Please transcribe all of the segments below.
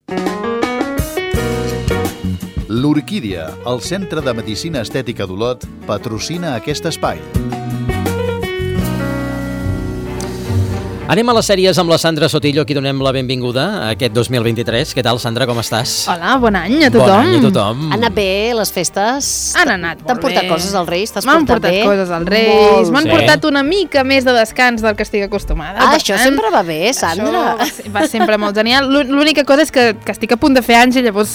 L'Orquídia, el Centre de Medicina Estètica d'Olot, patrocina aquest espai. Anem a les sèries amb la Sandra Sotillo, a qui donem la benvinguda a aquest 2023. Què tal, Sandra, com estàs? Hola, bon any a tothom. Bon any a tothom. Han anat bé les festes? Han anat molt bé. T'han portat coses als Reis? M'han portat coses als Reis. M'han portat una mica més de descans del que estic acostumada. Això sempre va bé, Sandra. Això va sempre molt genial. L'única cosa és que estic a punt de fer anys i llavors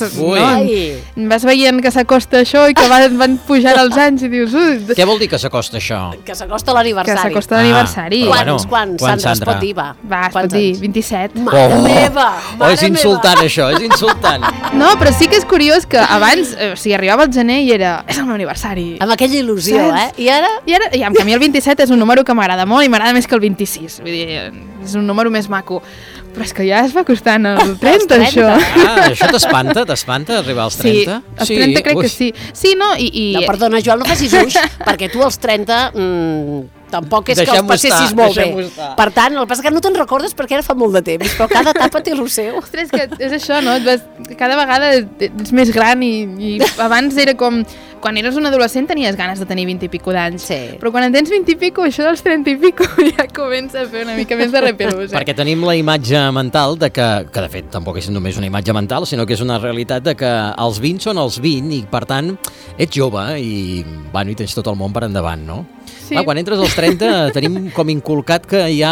vas veient que s'acosta això i que van pujant els anys i dius... Què vol dir que s'acosta això? Que s'acosta l'aniversari. Que s'acosta l'aniversari. Quants, Sandra, es pot dir? Va, es pot dir 27. Mare meva! És insultant això, és insultant. No, però sí que és curiós que abans, o sigui, arribava el gener i era... És el meu aniversari. Amb aquella il·lusió, saps? I ara? I en canvi el 27 és un número que m'agrada molt i m'agrada més que el 26. Vull dir, és un número més maco. Però és que ja es va costant el 30, això. Això t'espanta arribar als 30? Sí, als 30 crec que sí. Sí, no, No, perdona, Joan, no facis ús, perquè tu als 30... tampoc és que els passessis molt bé. Per tant, el que passa que no te'n recordes perquè ara fa molt de temps, però cada etapa té el seu. Ostres, que és això, no? Cada vegada ets més gran i abans era com... Quan eres un adolescent tenies ganes de tenir 20 i pico d'anys, però quan en tens 20 i pico, això dels 30 i pico ja comença a fer una mica més de repelús. Perquè tenim la imatge mental de que de fet tampoc és només una imatge mental, sinó que és una realitat de que els 20 són els 20 i per tant ets jove i tens tot el món per endavant, no? Sí. Quan entres als 30 tenim com inculcat que ja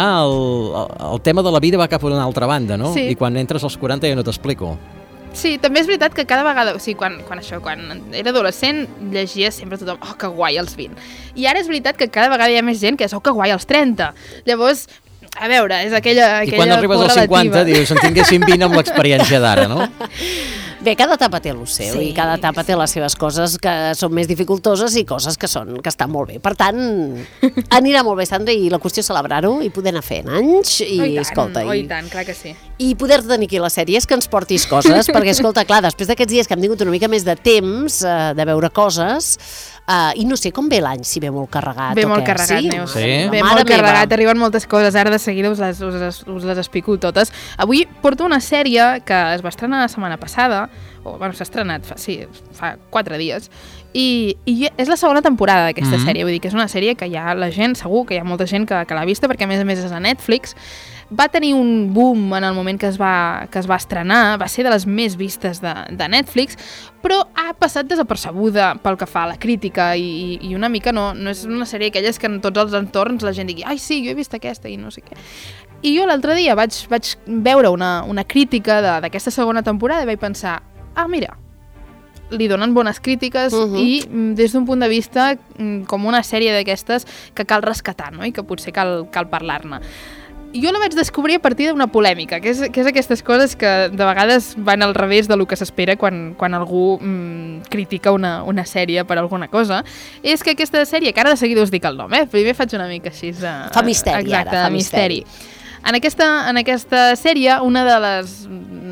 el tema de la vida va cap a una altra banda, no? Sí. I quan entres als 40 ja no t'explico. Sí, també és veritat que cada vegada, o sigui, quan era adolescent llegia sempre tothom, oh, que guai els 20. I ara és veritat que cada vegada hi ha més gent que és, oh, que guai els 30. Llavors, a veure, és aquella I quan arribes als 50 dius, en tinguéssim 20 amb l'experiència d'ara, no? Bé, cada etapa té el seu i cada etapa té les seves coses que són més dificultoses i coses que estan molt bé. Per tant, anirà molt bé, Sandra, i la qüestió és celebrar-ho i poder anar fent anys i escolta... I tant, clar que sí. I poder tenir aquí les sèries que ens portis coses, perquè, escolta, clar, després d'aquests dies que hem tingut una mica més de temps de veure coses, i no sé com ve l'any, si ve molt carregat o què. Ve molt carregat, Neus. Sí? Ve molt carregat, arriben moltes coses, ara de seguida us les explico totes. Avui porto una sèrie que es va estrenar la setmana passada, s'ha estrenat fa 4 dies, i és la segona temporada d'aquesta sèrie, vull dir que és una sèrie que ja la gent, segur que hi ha molta gent que l'ha vista, perquè a més és a Netflix. Va tenir un boom en el moment que es va estrenar, va ser de les més vistes de Netflix, però ha passat desapercebuda pel que fa a la crítica i una mica no és una sèrie aquelles que en tots els entorns la gent digui, ai sí, jo he vist aquesta i no sé què. I jo l'altre dia vaig veure una crítica d'aquesta segona temporada i vaig pensar, mira, li donen bones crítiques i des d'un punt de vista com una sèrie d'aquestes que cal rescatar, no? I que potser cal parlar-ne. Jo la vaig descobrir a partir d'una polèmica, que és aquestes coses que de vegades van al revés del que s'espera quan algú critica una sèrie per alguna cosa. És que aquesta sèrie, que ara de seguida us dic el nom, primer faig una mica així fa misteri, exacte, ara, fa misteri. En aquesta sèrie, una dels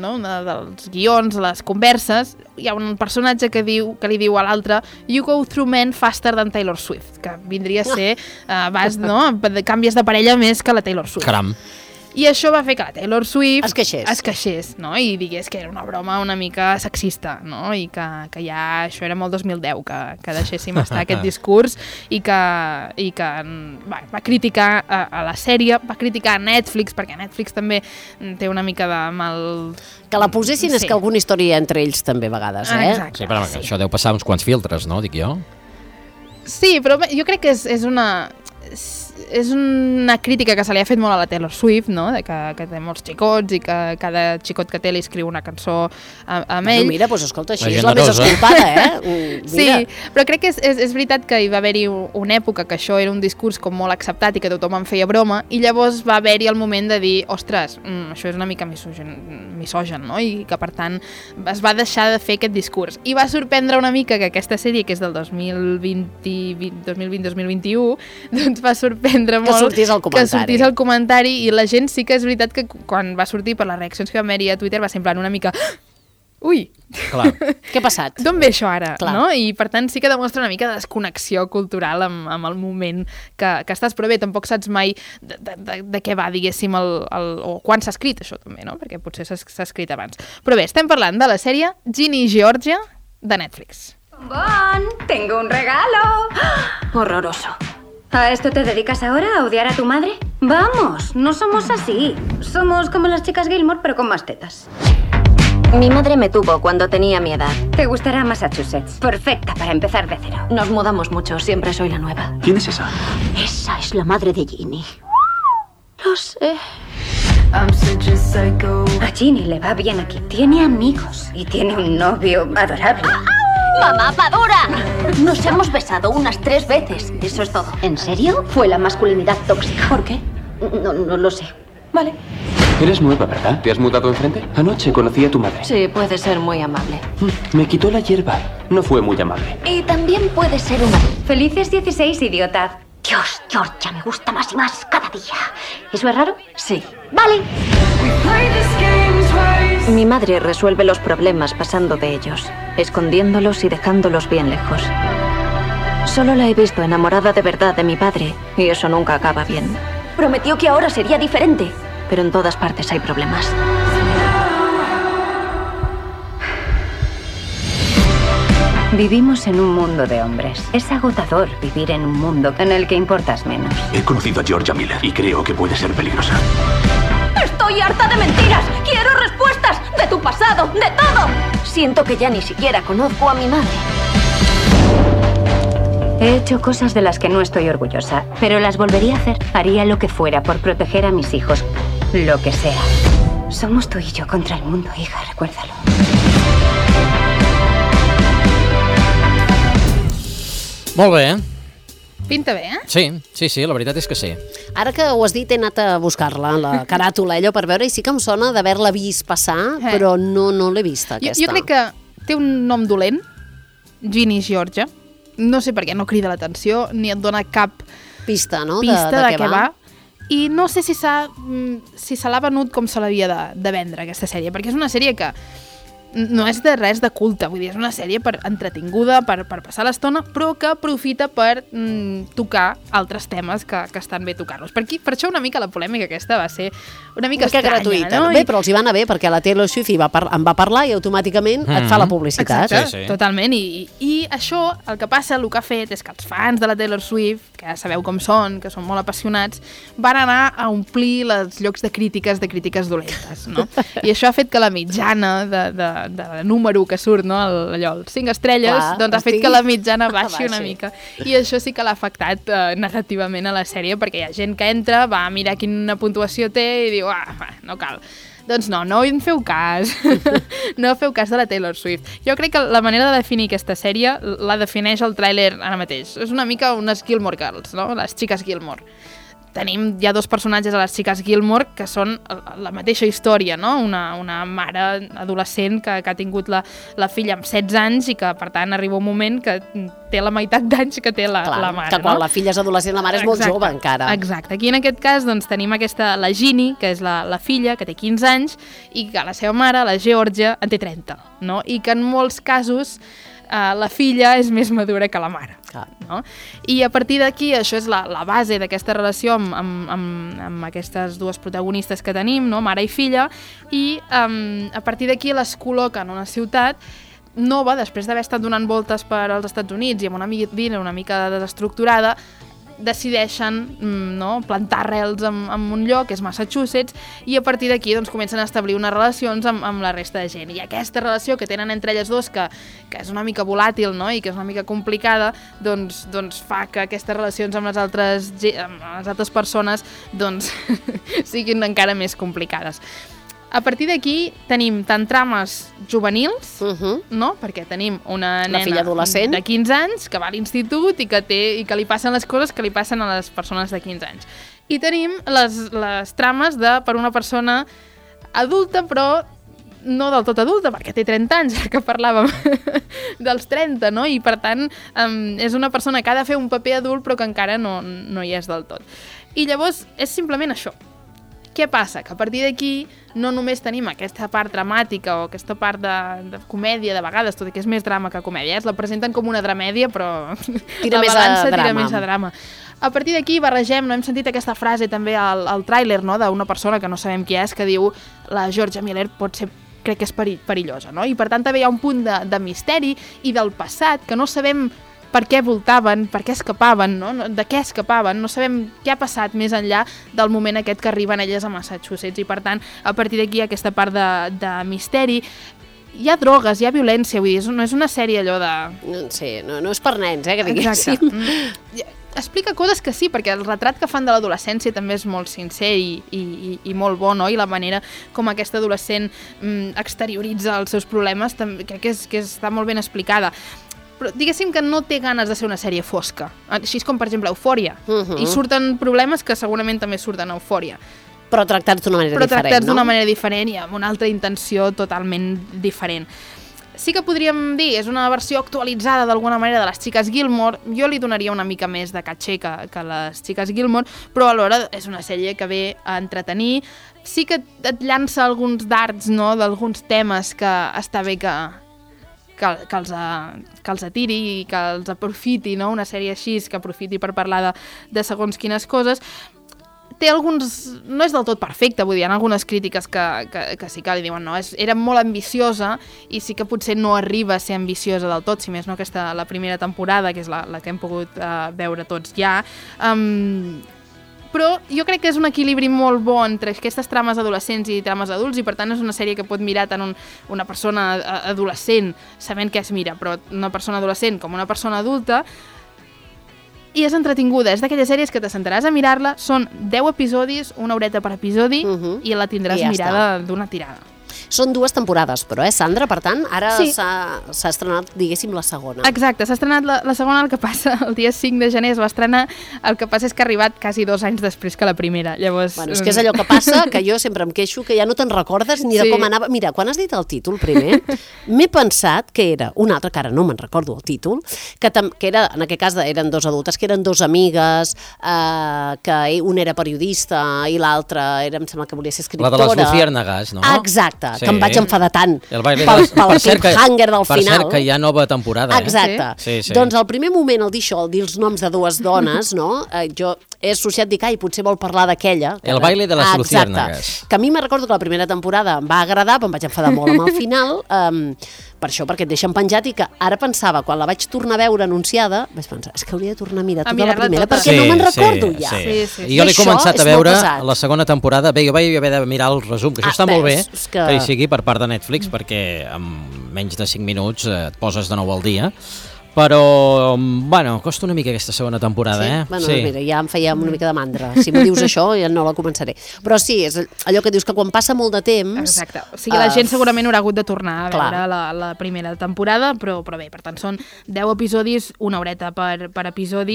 guions, les converses, hi ha un personatge que li diu a l'altre "You go through men faster than Taylor Swift", que vindria a ser canvies de parella més que la Taylor Swift. Caram. I això va fer que la Taylor Swift es queixés, no? I digués que era una broma una mica sexista, no? I que ja això era molt 2010, que deixéssim estar aquest discurs i que va criticar a la sèrie, va criticar a Netflix, perquè Netflix també té una mica de mal... Que la posessin és que alguna història entre ells també a vegades, Exacte. Sí, però això deu passar uns quants filtres, no? Dic jo. Sí, però jo crec que és una crítica que se li ha fet molt a la Taylor Swift, no? Que té molts xicots i que cada xicot que té li escriu una cançó amb ell. Mira, doncs escolta, així és la més escoltada, Sí, però crec que és veritat que hi va haver-hi una època que això era un discurs com molt acceptat i que tothom en feia broma, i llavors va haver-hi el moment de dir, ostres, això és una mica misogen, no? I que per tant es va deixar de fer aquest discurs. I va sorprendre una mica que aquesta sèrie, que és del 2020-2021, doncs va sorprendre molt que sortís al comentari, i la gent sí que és veritat que quan va sortir per les reaccions que va haver-hi a Twitter va ser en plan una mica ui, Clar. Què ha passat? d'on ve això ara? Clar. No? I per tant sí que demostra una mica de desconnexió cultural amb el moment que estàs, però bé, tampoc saps mai de què va, diguéssim, o quan s'ha escrit això també, no? Perquè potser s'ha escrit abans. Però bé, estem parlant de la sèrie Ginny i Georgia de Netflix. Bon, tengo un regalo. ¡Ah! Horroroso. ¿A esto te dedicas ahora, a odiar a tu madre? Vamos, no somos así. Somos como las chicas Gilmore, pero con más tetas. Mi madre me tuvo cuando tenía mi edad. Te gustará Massachusetts. Perfecta para empezar de cero. Nos mudamos mucho, siempre soy la nueva. ¿Quién es esa? Esa es la madre de Ginny. Lo sé. A Ginny le va bien aquí. Tiene amigos y tiene un novio adorable. ¡Mamá Padura! Nos hemos besado unas 3 veces. Eso es todo. ¿En serio? Fue la masculinidad tóxica. ¿Por qué? No lo sé. Vale. Eres nueva, ¿verdad? ¿Te has mudado enfrente? Anoche conocí a tu madre. Sí, puede ser muy amable. Me quitó la hierba. No fue muy amable. Y también puede ser una... Felices 16, idiota. Dios, Georgia, me gusta más y más cada día. ¿Eso es raro? Sí. Vale. Mi madre resuelve los problemas pasando de ellos, escondiéndolos y dejándolos bien lejos. Solo la he visto enamorada de verdad de mi padre, y eso nunca acaba bien. Prometió que ahora sería diferente, pero en todas partes hay problemas. Vivimos en un mundo de hombres. Es agotador vivir en un mundo en el que importas menos. He conocido a Georgia Miller y creo que puede ser peligrosa. ¡Estoy harta de mentiras! ¡Quiero respuestas! ¡De tu pasado! ¡De todo! Siento que ya ni siquiera conozco a mi madre. He hecho cosas de las que no estoy orgullosa, pero las volvería a hacer. Haría lo que fuera por proteger a mis hijos. Lo que sea. Somos tú y yo contra el mundo, hija, recuérdalo. Molt bé, Pinta bé, eh? Sí, la veritat és que sí. Ara que ho has dit, he anat a buscar-la, la caràtula, allò per veure, i sí que em sona d'haver-la vist passar, però no l'he vista, aquesta. Jo crec que té un nom dolent, Ginny i Georgia. No sé per què no crida l'atenció, ni et dona cap Pista, no? pista de què va. I no sé si se l'ha venut com se l'havia de vendre, aquesta sèrie, perquè és una sèrie que no és de res de culte, vull dir, és una sèrie entretinguda, per passar l'estona, però que aprofita per tocar altres temes que estan bé tocar-los. Per això una mica la polèmica aquesta va ser una mica estranya, gratuïta, no? Bé, però els hi va anar bé, perquè la Taylor Swift en va parlar i automàticament et fa la publicitat. Exacte, totalment. I això, el que passa, el que ha fet és que els fans de la Taylor Swift, que ja sabeu com són, que són molt apassionats, van anar a omplir els llocs de crítiques dolentes, no? I això ha fet que la mitjana de número que surt, no? Allò, els 5 estrelles, Clar, doncs ha fet que la mitjana baixi baixi una mica. I això sí que l'ha afectat negativament a la sèrie, perquè hi ha gent que entra, va a mirar quina puntuació té i diu, no cal. Doncs no en feu cas. No feu cas de la Taylor Swift. Jo crec que la manera de definir aquesta sèrie la defineix el tràiler ara mateix. És una mica unes Gilmore Girls, no? Les xiques Gilmore. Hi ha 2 personatges a les xiques Gilmore que són la mateixa història, no? Una mare adolescent que ha tingut la filla amb 16 anys i que, per tant, arriba un moment que té la meitat d'anys que té la mare. Que quan la filla és adolescent, la mare és molt jove encara. Exacte. Aquí en aquest cas doncs, tenim la Ginny, que és la filla, que té 15 anys, i que la seva mare, la Georgia, en té 30, no? I que en molts casos la filla és més madura que la mare. No? I a partir d'aquí, això és la base d'aquesta relació amb aquestes 2 protagonistes que tenim, no? Mare i filla, i a partir d'aquí les col·loquen en una ciutat nova, després d'haver estat donant voltes per als Estats Units i amb una vida una mica desestructurada, decideixen plantar arrels en un lloc, que és Massachusetts, i a partir d'aquí doncs, comencen a establir unes relacions amb la resta de gent. I aquesta relació que tenen entre elles 2, que és una mica volàtil, no? I que és una mica complicada, doncs fa que aquestes relacions amb les altres persones doncs, siguin encara més complicades. A partir d'aquí tenim tant trames juvenils, no? Perquè tenim una nena de 15 anys que va a l'institut i que li passen les coses que li passen a les persones de 15 anys. I tenim les trames per una persona adulta, però no del tot adulta, perquè té 30 anys, que parlàvem dels 30, no? I per tant és una persona que ha de fer un paper adult però que encara no hi és del tot. I llavors és simplement això. Què passa? Que a partir d'aquí no només tenim aquesta part dramàtica o aquesta part de comèdia, de vegades, tot i que és més drama que comèdia, la presenten com una dramèdia, però Tira la més a balança tira drama. més a drama. A partir d'aquí barregem, no hem sentit aquesta frase també al tràiler, no?, d'una persona que no sabem qui és, que diu la Georgia Miller pot ser, crec que és perillosa, no? I per tant també hi ha un punt de misteri i del passat que no sabem per què voltaven, per què escapaven, no? De què escapaven, no sabem què ha passat més enllà del moment aquest que arriben elles a Massachusetts, i per tant, a partir d'aquí hi ha aquesta part de misteri. Hi ha drogues, hi ha violència, vull dir, no és una sèrie allò de... Sí, no és per nens, que diguéssim. Exacte. Explica coses que sí, perquè el retrat que fan de l'adolescència també és molt sincer i molt bo, no? I la manera com aquesta adolescent exterioritza els seus problemes crec que està molt ben explicada. Però diguéssim que no té ganes de ser una sèrie fosca, així com per exemple Eufòria, i surten problemes que segurament també surten a Eufòria. Però tractats d'una manera diferent, no? Però tractats d'una manera diferent i amb una altra intenció totalment diferent. Sí que podríem dir, és una versió actualitzada d'alguna manera de les Xiques Gilmore. Jo li donaria una mica més de caché que les Xiques Gilmore, però alhora és una sèrie que ve a entretenir. Sí que et llança alguns dards, no?, d'alguns temes que està bé que els atiri i que els aprofiti, no?, una sèrie així, que aprofiti per parlar de segons quines coses. Té alguns... No és del tot perfecte, vull dir, hi ha algunes crítiques que sí que li diuen, no, era molt ambiciosa i sí que potser no arriba a ser ambiciosa del tot, si més no la primera temporada, que és la que hem pogut veure tots ja. Però jo crec que és un equilibri molt bo entre aquestes trames adolescents i trames adults, i per tant és una sèrie que pot mirar tant una persona adolescent sabent què es mira, però una persona adolescent com una persona adulta, i és entretinguda. És d'aquelles sèries que te sentaràs a mirar-la, són 10 episodis, una horeta per episodi, i la tindràs mirada d'una tirada. Són 2 temporades, però, Sandra? Per tant, ara sí. s'ha estrenat, diguéssim, la segona. Exacte, s'ha estrenat la segona, el que passa el dia 5 de gener es va estrenar, el que passa és que ha arribat quasi 2 anys després que la primera. Llavors... Bueno, és que és allò que passa, que jo sempre em queixo, que ja no te'n recordes ni de com anava. Mira, quan has dit el títol primer, m'he pensat que era un altre, que ara no me'n recordo el títol, que era, en aquest cas eren 2 adultes, que eren 2 amigues, que un era periodista i l'altra em sembla que volia ser escriptora. La de les Luciérnagas, no? Exacte, que em vaig enfadar tant pel cliffhanger del final. Per cert, que hi ha nova temporada. Exacte. Sí. Doncs al primer moment, al dir això, al dir els noms de 2 dones, no? Jo he associat, dic, potser vol parlar d'aquella. El baile de les Luciérnagas. Que a mi me recordo que la primera temporada em va agradar, però em vaig enfadar molt amb el final, per això, perquè et deixen penjat, i que ara pensava, quan la vaig tornar a veure anunciada, vaig pensar, és que hauria de tornar a mirar tota la primera, perquè no me'n recordo ja. Sí. I jo l'he començat a veure la segona temporada, bé, jo vaig haver de mirar el resum, que això està molt bé, que hi sigui per part de Netflix, perquè en menys de 5 minuts et poses de nou al dia. Però, bueno, costa una mica aquesta segona temporada, Bueno, mira, ja em feia una mica de mandra. Si me dius això, ja no la començaré. Però sí, és allò que dius, que quan passa molt de temps... Exacte. O sigui, la gent segurament haurà hagut de tornar a veure la primera temporada, però bé, per tant, són 10 episodis, una horeta per episodi,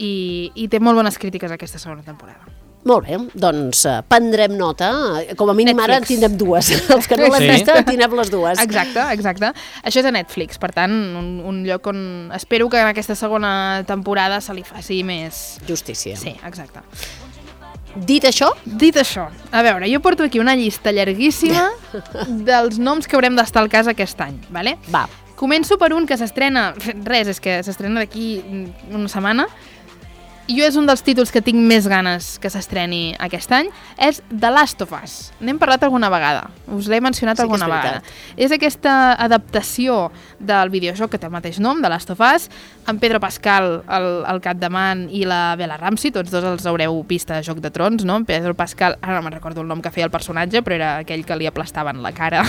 i té molt bones crítiques aquesta segona temporada. Molt bé, doncs prendrem nota. Com a mínim Netflix. Ara en tindrem 2. Els que no l'hem vist, en tindrem les 2. Exacte. Això és a Netflix, per tant, un lloc on espero que en aquesta segona temporada se li faci més... justícia. Sí, exacte. Dit això, a veure, jo porto aquí una llista llarguíssima dels noms que haurem d'estar al cas aquest any, vale? va. Començo per un que s'estrena... Res, és que s'estrena d'aquí una setmana. I jo és un dels títols que tinc més ganes que s'estreni aquest any, és The Last of Us. N'hem parlat alguna vegada, us l'he mencionat alguna vegada. És aquesta adaptació del videojoc que té el mateix nom, The Last of Us, amb Pedro Pascal al capdavant i la Bella Ramsey, tots dos els haureu vist a Joc de Trons, no? Pedro Pascal, ara no me'n recordo el nom que feia el personatge, però era aquell que li aplastaven la cara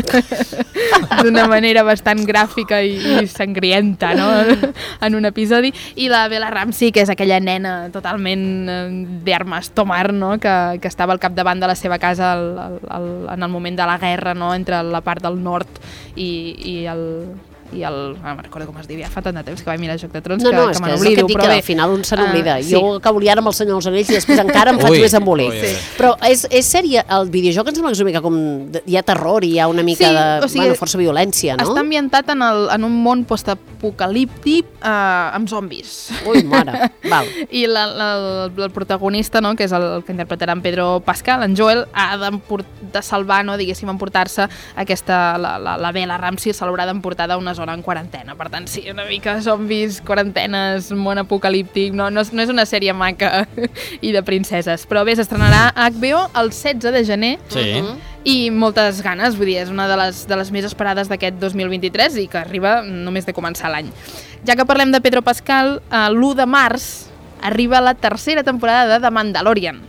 d'una manera bastant gràfica i sangrienta, no? En un episodi, i la Bella Ramsey, que és aquella nena totalment d'armes tomar, no? Que estava al capdavant de la seva casa en el moment de la guerra, no? Entre la part del nord i i no me'n recordo com es diu, ja fa tant de temps que vaig mirar Joc de Trons que me n'oblido. No, és que dic que al final un se n'oblida. Jo que volia ara amb el Senyor dels Anells i després encara em faig més embolic. Però és sèrie, el videojoc em sembla que és una mica com... Hi ha terror i hi ha una mica de força violència, no? Està ambientat en un món postapocalíptic amb zombis. Ui, mare, val. I el protagonista, no, que és el que interpretarà en Pedro Pascal, en Joel, ha de salvar, no, diguéssim, emportar-se la Bella Ramsey se l'haurà d'emportar d'una zona en quarantena. Per tant, sí, una mica zombis, quarantenes, món apocalíptic, no és una sèrie maca i de princeses. Però bé, s'estrenarà a HBO el 16 de gener i moltes ganes, vull dir, és una de les més esperades d'aquest 2023 i que arriba només de començar l'any. Ja que parlem de Pedro Pascal, l'1 de març arriba la tercera temporada de The Mandalorian.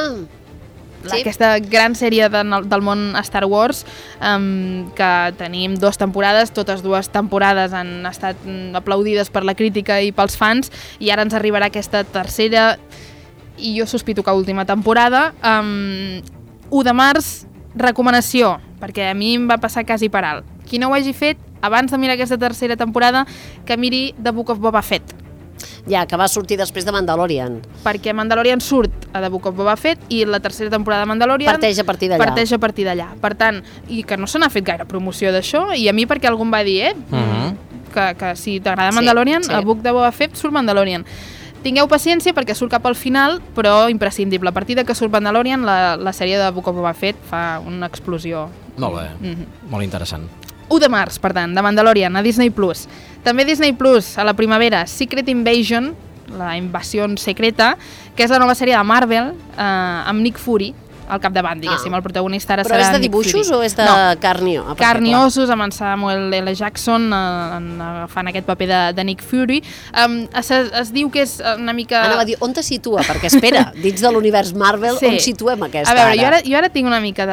Aquesta gran sèrie del món Star Wars, que tenim 2 temporades, totes 2 temporades han estat aplaudides per la crítica i pels fans, i ara ens arribarà aquesta tercera i jo sospito que última temporada. 1 de març, recomanació, perquè a mi em va passar quasi per alt. Qui no ho hagi fet, abans de mirar aquesta tercera temporada, que miri The Book of Boba Fett. Ja, que va sortir després de Mandalorian. Perquè Mandalorian surt a The Book of Boba Fett i la tercera temporada de Mandalorian parteix a partir d'allà. Per tant, i que no se n'ha fet gaire promoció d'això, i a mi perquè algú em va dir, que si t'agrada Mandalorian, a Book of Boba Fett surt Mandalorian. Tingueu paciència perquè surt cap al final, però imprescindible. A partir de que surt Mandalorian, la sèrie de Book of Boba Fett fa una explosió. Molt bé, molt interessant. 1 de març, per tant, de Mandalorian a Disney+. També Disney+, a la primavera, Secret Invasion, la invasió secreta, que és la nova sèrie de Marvel, amb Nick Fury al capdavant, diguéssim. El protagonista ara serà Nick Fury. Però és de dibuixos o és de carn i ossos? Carn i ossos, amb en Samuel L. Jackson agafant aquest paper de Nick Fury. Es diu que és una mica... Anava a dir, on te situa? Perquè espera, dins de l'univers Marvel, on situem aquesta ara? A veure, jo ara tinc una mica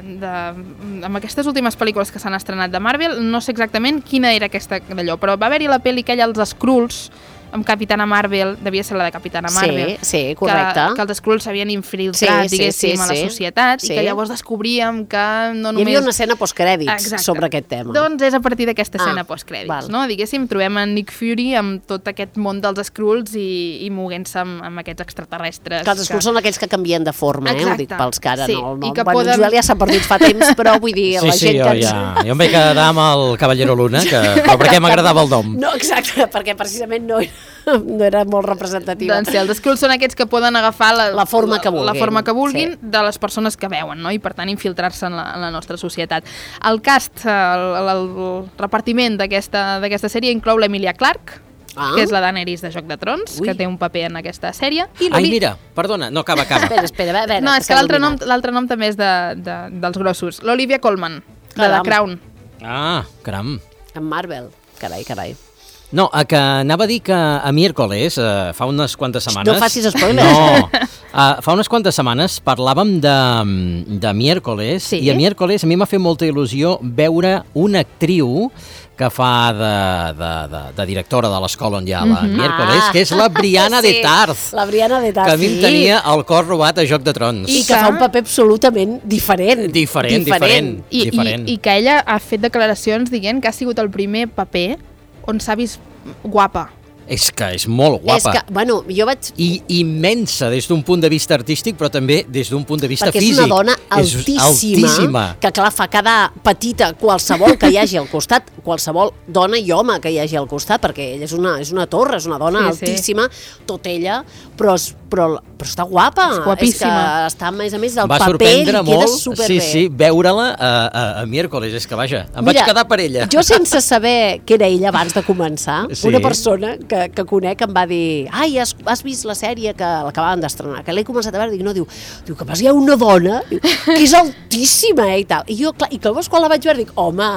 amb aquestes últimes pel·lícules que s'han estrenat de Marvel, no sé exactament quina era aquesta d'allò, però va haver-hi la pel·li aquella, els Skrulls, amb Capitana Marvel, devia ser la de Capitana Marvel. Sí, correcte. Que els Skrulls s'havien infiltrat, diguéssim, a la societat, i que llavors descobríem que no només... Hi havia una escena postcrèdits sobre aquest tema. Doncs és a partir d'aquesta escena postcrèdits, no? Diguéssim, trobem en Nick Fury amb tot aquest món dels Skrulls i moguent-se amb aquests extraterrestres. Que els Skrulls són aquells que canvien de forma, ho dic pels que ara no. Bueno, Joel ja s'ha perdut fa temps, però vull dir, la gent que... Jo em vaig quedar amb el Caballero Luna, però perquè m'agradava el nom. No, exacte, perquè precisament no era molt representativa. Doncs sí, els Skrulls són aquests que poden agafar la forma que vulguin de les persones que veuen, no? I per tant infiltrar-se en la nostra societat. El cast, el repartiment d'aquesta sèrie inclou l'Emilia Clarke, que és la Daenerys de Joc de Trons, que té un paper en aquesta sèrie. Mira, perdona, no, acaba. Espera, a veure. No, és que l'altre nom també és dels grossos. L'Olivia Colman, de The Crown. Caram. En Marvel, carai. No, que anava a dir que a miércoles, fa unes quantes setmanes... No facis spoilers. No, fa unes quantes setmanes parlàvem de miércoles, i a miércoles a mi m'ha fet molta il·lusió veure una actriu que fa de directora de l'escola on hi ha la miércoles, que és la Brianna de Tarth. La Brianna de Tarth, que a mi em tenia el cor robat a Joc de Trons. I que fa un paper absolutament diferent. Diferent. I que ella ha fet declaracions dient que ha sigut el primer paper on s'ha vist guapa. És que és molt guapa. És que, bueno, jo vaig... I immensa des d'un punt de vista artístic, però també des d'un punt de vista perquè físic. Perquè és una dona altíssima, que clar, fa quedar petita qualsevol que hi hagi al costat, qualsevol dona i home que hi hagi al costat, perquè ella és una torre, és una dona altíssima, tot ella, però està guapa. És guapíssima. És que està, a més del va paper i queda molt, superbé. Sí, veure-la a miércoles, és que vaja, em vaig quedar per ella. Jo sense saber què era ella abans de començar, una persona que conec em va dir, has vist la sèrie que l'acabaven d'estrenar, que l'he començat a veure, diu, que hi ha una dona que és altíssima, i tal. I jo, clar, i que llavors quan la vaig veure dic, home,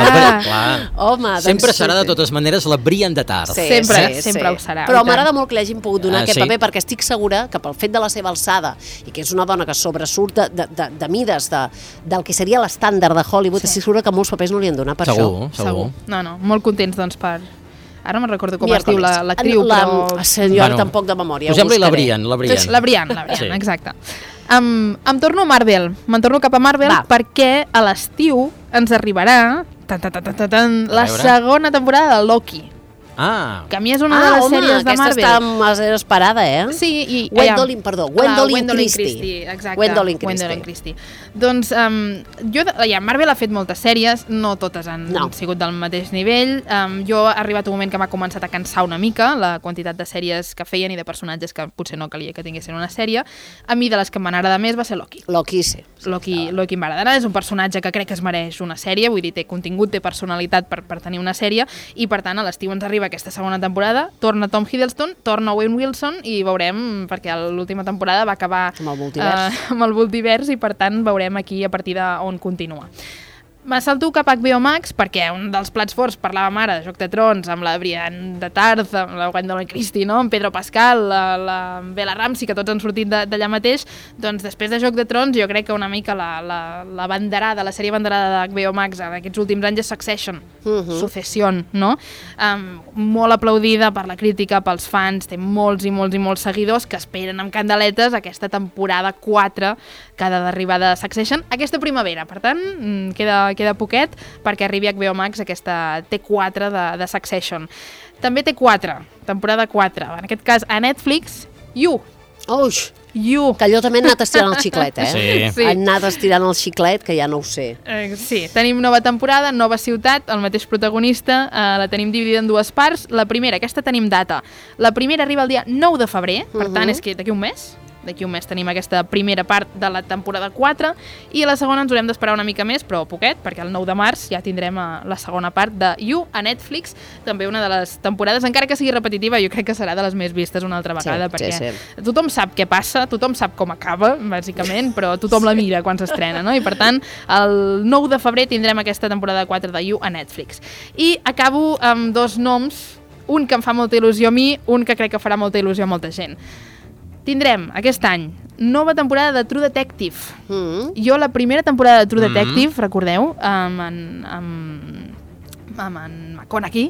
doncs sempre serà de totes maneres la Brianna de Tarth. Sempre ho serà. Però m'agrada molt que li hagin pogut donar aquest paper, perquè estic segura que pel fet de la seva alçada, i que és una dona que sobresurt de mides del que seria l'estàndard de Hollywood, estic segura que molts papers no li han donat per això. Segur. No, molt contents, doncs, per... Ara no me'n recordo com es diu l'actriu, però... Jo tampoc de memòria. Posem-li la Brianna. Exacte. Em torno a Marvel, me'n torno cap a Marvel perquè a l'estiu ens arribarà La segona temporada de Loki. Que a mi és una de les sèries de Marvel. Aquesta està esperada, Sí, i... Gwendolyn Christie. Exacte. Gwendolyn Christie. Doncs, Marvel ha fet moltes sèries, no totes han sigut del mateix nivell. Jo ha arribat un moment que m'ha començat a cansar una mica la quantitat de sèries que feien i de personatges que potser no calia que tinguessin una sèrie. A mi, de les que m'agrada més, va ser Loki. Loki, sí. Loki em va agradar. És un personatge que crec que es mereix una sèrie, vull dir, té contingut, té personalitat per tenir una sèrie, i per tant a l'estiu ens arriba aquesta segona temporada, torna Tom Hiddleston, torna Owen Wilson i veurem, perquè l'última temporada va acabar amb el multivers i per tant veurem aquí a partir d'on continua. Me salto cap a HBO Max perquè un dels plats forts, parlàvem ara de Joc de Trons, amb la Brienne de Tarth, amb la Gwendolyn Christie, no? Amb Pedro Pascal, la Bella Ramsey, que tots han sortit d'allà mateix. Doncs després de Joc de Trons jo crec que una mica la banderada, la sèrie banderada de HBO Max en aquests últims anys és Succession, Succession, no? Molt aplaudida per la crítica, pels fans, té molts i molts seguidors que esperen amb candeletes aquesta temporada 4 que ha d'arribar de Succession aquesta primavera. Per tant, queda poquet perquè arribi a HBO Max aquesta T4 de Succession. També T4, temporada 4, en aquest cas a Netflix, You. You. Que allò també ha anat estirant el xiclet, Sí. Ha anat estirant el xiclet, que ja no ho sé. Sí, tenim nova temporada, nova ciutat, el mateix protagonista, la tenim dividida en dues parts. La primera, aquesta tenim data. La primera arriba el dia 9 de febrer, per tant és que d'aquí un mes. D'aquí un mes tenim aquesta primera part de la temporada 4 i a la segona ens haurem d'esperar una mica més, però poquet, perquè el 9 de març ja tindrem la segona part de You a Netflix, també una de les temporades, encara que sigui repetitiva, jo crec que serà de les més vistes una altra vegada, perquè tothom sap què passa, tothom sap com acaba, bàsicament, però tothom la mira quan s'estrena, no? I per tant, el 9 de febrer tindrem aquesta temporada 4 de You a Netflix. I acabo amb dos noms, un que em fa molta il·lusió a mi, un que crec que farà molta il·lusió a molta gent. Tindrem aquest any nova temporada de True Detective. Jo la primera temporada de True Detective, recordeu, amb en McConaughey,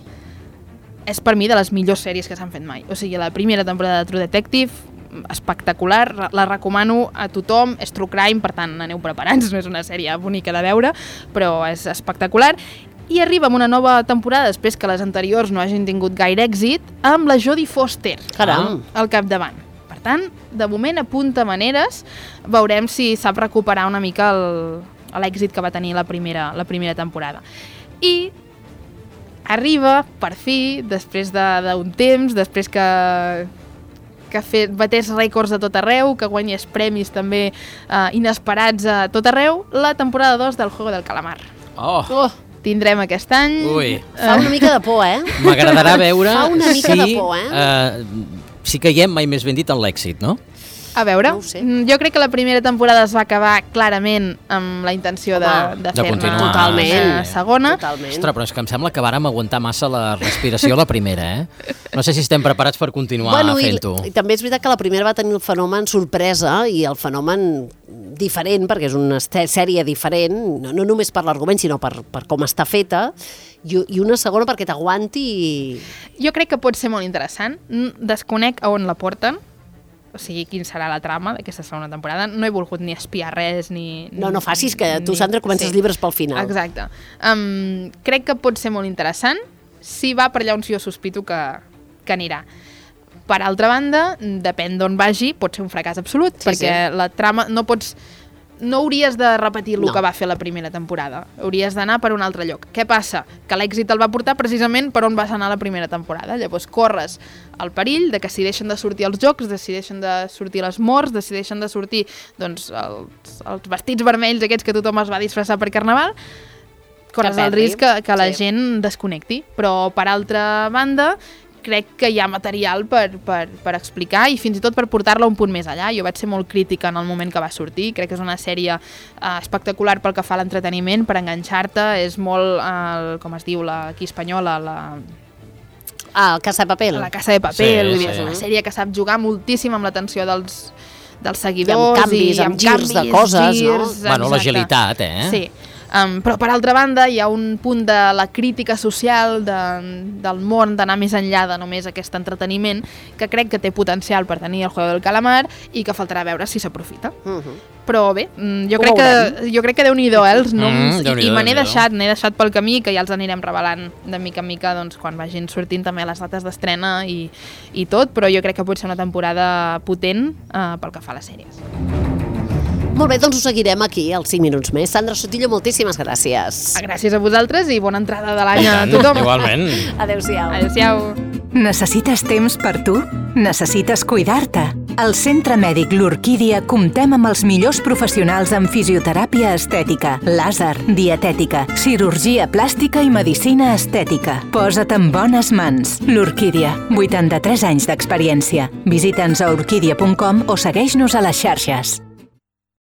és per mi de les millors sèries que s'han fet mai. O sigui, la primera temporada de True Detective, espectacular, la recomano a tothom, és true crime, per tant aneu preparats, no és una sèrie bonica de veure, però és espectacular. I arriba amb una nova temporada, després que les anteriors no hagin tingut gaire èxit, amb la Jodie Foster al capdavant. Per tant, de moment apunta maneres, veurem si sap recuperar una mica l'èxit que va tenir la primera temporada. I arriba, per fi, després d'un temps, després que batés rècords a tot arreu, que guanyés premis també inesperats a tot arreu, la temporada 2 del Juego del Calamar. Tindrem aquest any. Fa una mica de por, M'agradarà veure si si caiem, mai més ben dit, en l'èxit, no? A veure, no ho sé. Jo crec que la primera temporada es va acabar clarament amb la intenció de fer-ne una segona. Ostres, però és que em sembla que vàrem aguantar massa la respiració a la primera, No sé si estem preparats per continuar fent-ho. I també és veritat que la primera va tenir el fenomen sorpresa i el fenomen diferent, perquè és una sèrie diferent, no només per l'argument, sinó per com està feta, i una segona perquè t'aguanti. Jo crec que pot ser molt interessant. Desconec a on la porten, o sigui, quin serà la trama d'aquesta segona temporada. No he volgut ni espiar res, ni... No facis, que tu, Sandra, comences llibres pel final. Exacte. Crec que pot ser molt interessant. Si va per allà on jo sospito que anirà. Per altra banda, depèn d'on vagi, pot ser un fracàs absolut, perquè la trama no hauries de repetir el que va fer la primera temporada. Hauries d'anar per un altre lloc. Què passa? Que l'èxit el va portar precisament per on vas anar la primera temporada. Llavors corres el perill de que si deixen de sortir els jocs, decideixen de sortir les morts, decideixen de sortir els vestits vermells aquests que tothom es va disfressar per Carnaval, corres el risc que la gent desconnecti. Però, per altra banda, crec que hi ha material per explicar i fins i tot per portar-la un punt més allà. Jo vaig ser molt crítica en el moment que va sortir. Crec que és una sèrie espectacular pel que fa a l'entreteniment, per enganxar-te. És molt, com es diu aquí espanyola, La Casa de Papel. La Casa de Papel. Vull dir, és una sèrie que sap jugar moltíssim amb l'atenció dels seguidors. I amb canvis, amb girs de coses, no? Bueno, l'agilitat, Sí. Però, per altra banda, hi ha un punt de la crítica social del món, d'anar més enllà de només aquest entreteniment, que crec que té potencial per tenir el Juego del Calamar i que faltarà veure si s'aprofita. Però bé, jo crec que Déu-n'hi-do, els noms, i me n'he deixat pel camí, que ja els anirem revelant de mica en mica doncs, quan vagin sortint també les dates d'estrena i tot, però jo crec que pot ser una temporada potent pel que fa a les sèries. Molt bé, doncs ho seguirem aquí, als 5 minuts més. Sandra Sotillo, moltíssimes gràcies. Gràcies a vosaltres i bona entrada de l'any a tothom. Igualment. Adéu-siau. Adéu-siau. Necessites temps per tu? Necessites cuidar-te? Al Centre Mèdic L'Orquídia comptem amb els millors professionals en fisioteràpia estètica, làser, dietètica, cirurgia plàstica i medicina estètica. Posa't en bones mans. L'Orquídia, 83 anys d'experiència. Visita'ns a orquídia.com o segueix-nos a les xarxes.